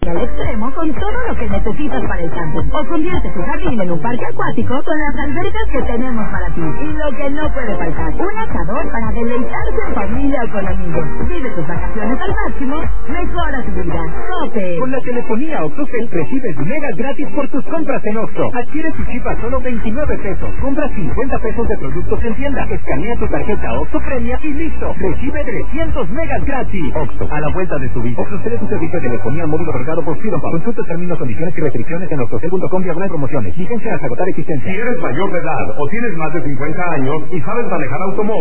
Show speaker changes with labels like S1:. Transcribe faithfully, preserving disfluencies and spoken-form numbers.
S1: Al extremo con todo lo que necesitas para el camping. O convierte tu jardín en un parque acuático con las albercas que tenemos para ti. Y lo que no puede faltar, un asador para deleitarse en familia o con amigos. Vive tus vacaciones al máximo, mejora tu vida. Cope.
S2: Con la telefonía Octocel recibes megas gratis por tus compras en Oxxo. Adquiere tu chip a solo veintinueve pesos. Compra cincuenta pesos de productos en tienda. Escanea tu tarjeta Oxxo Premia y listo. Recibe trescientos megas gratis. Oxxo, a la vuelta de tu vida. Octocel es un servicio de telefonía móvil otorgado por Freedom. Consulta términos, condiciones y restricciones en octocel punto com diagonal promociones. Vigencia hasta agotar existencia.
S3: Si eres mayor de edad o tienes más de cincuenta años y sabes manejar automóvil,